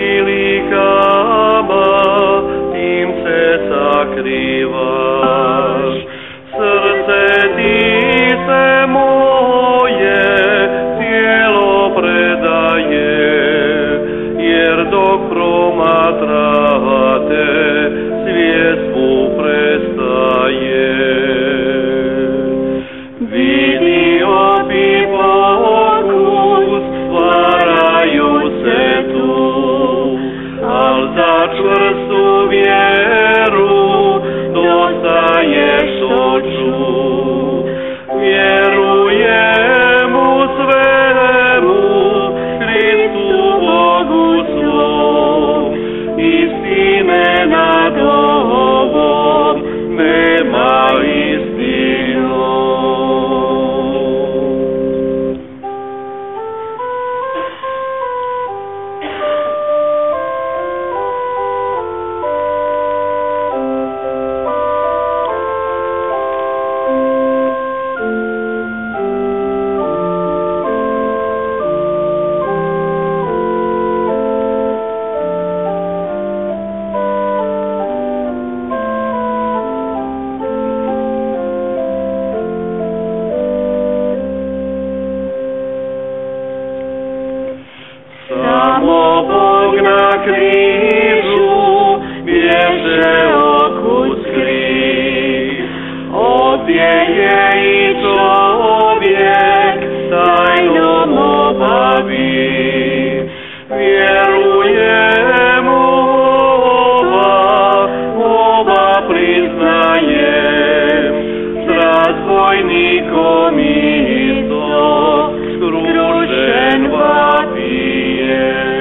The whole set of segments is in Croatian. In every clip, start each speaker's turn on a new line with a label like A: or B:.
A: prilikama, tim se sakrivaš. Srce ti se moje cijelo predaje, jer dok promatrate, svijest mu prestaje. Vidio bi pokus, stvaraju se tu, al za čvrstu vjeru dostaje što ču. Vjerujem u svemu, Hristu Bogu svom, istine nad ovom nema istinom. Samo Bog na križu bježe okus krik, ovdje je i čovjek tajnom obavi. Vjerujem u ova priznajem, s razbojnikom isto skrušen vapijem.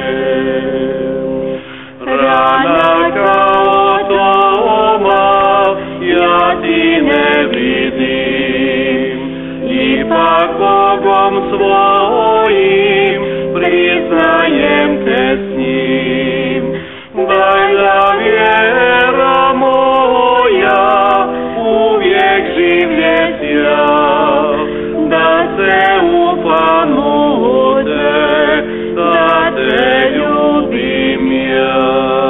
A: Rana kao Toma, ja ti ne vidim, ipak Bogom svojim priznajem te s njim. Daj da vjera moja uvijek živjet ja, da se upam u te, da te ljubim ja.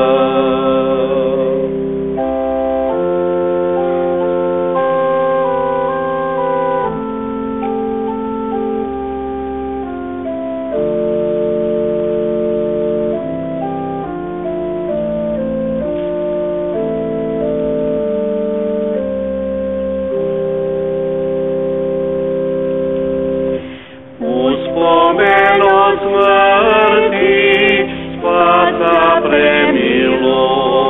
A: Uspomeno smrti spasa premilo,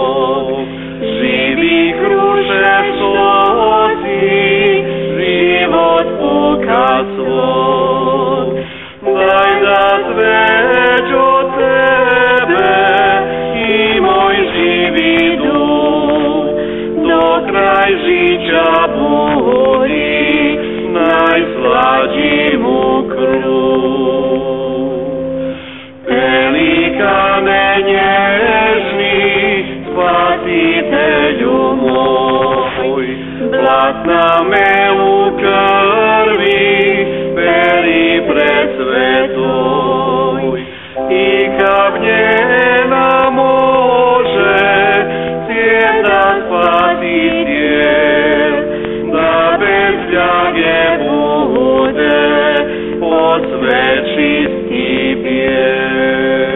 A: živi kruše soci, život puka svog. Daj da sveć od tebe i moj živi duh, do kraj žića budi najslađi mu kruh. Pelikane nježni, spasitelju moj, blatna me u krvi, peri presvetoj, i kad njena može cijena spasiti, da bez ljage bude posve čisti bijel.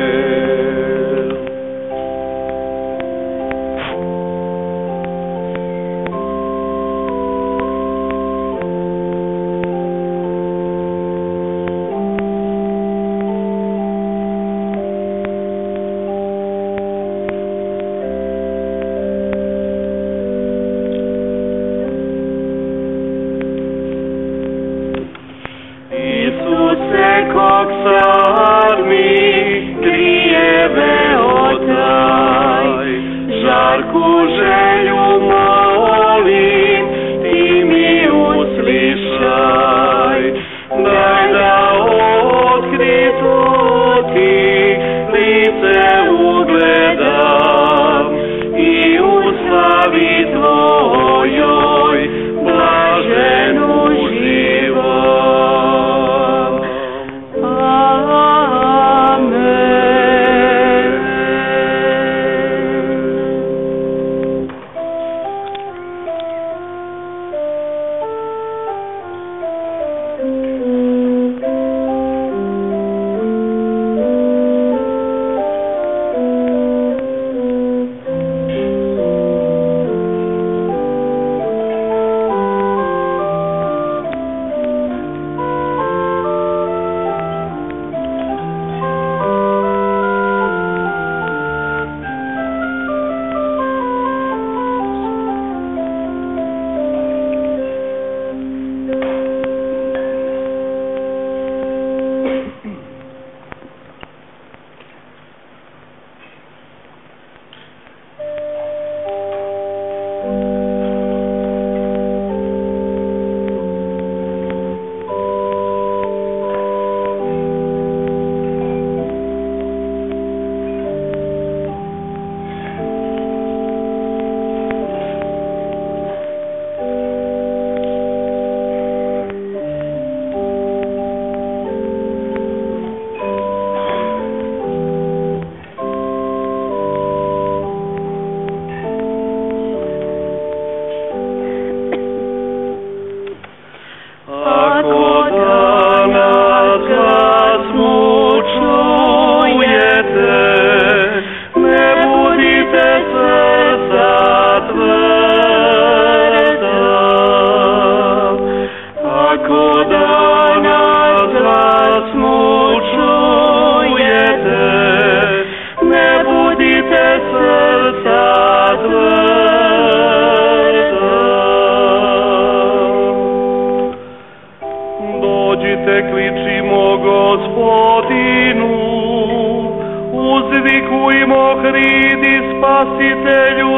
A: pohridi Spasitelju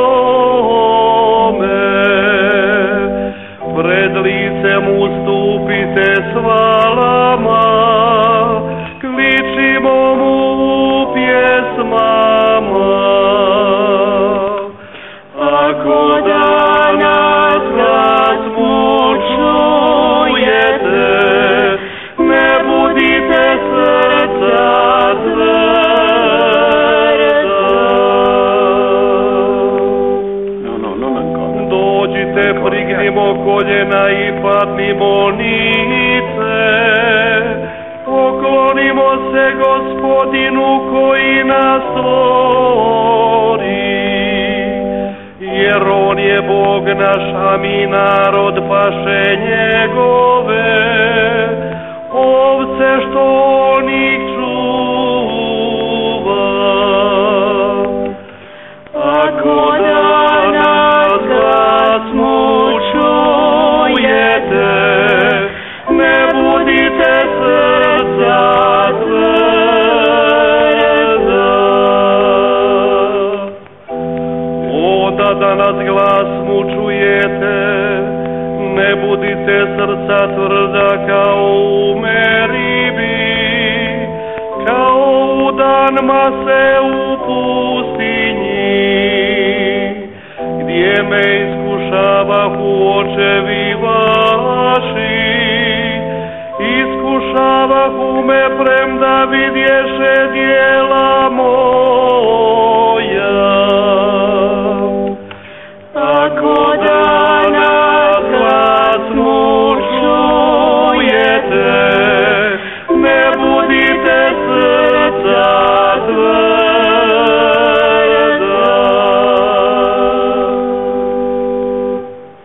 A: svome, pred licem ustupite s hvalama, kličimo mu u pjesmama. Ako danas glas mu čujete, ne budite srca tvrda. Dođite, prignimo koljena i padnimo nice, poklonimo se Gospodinu koji nas stvori, jer on je Bog naš, a mi narod paše njegove, ovce što on ih čuva. Ako danas glas mu čujete, ne budite srca tvrda. O, da danas glas mu čujete, ne budite srca tvrda kao u Meribi, kao u dan Mase u pustinji, gdje me iskušavahu očevi vaši, iskušavahu me premda vidješe djela moja.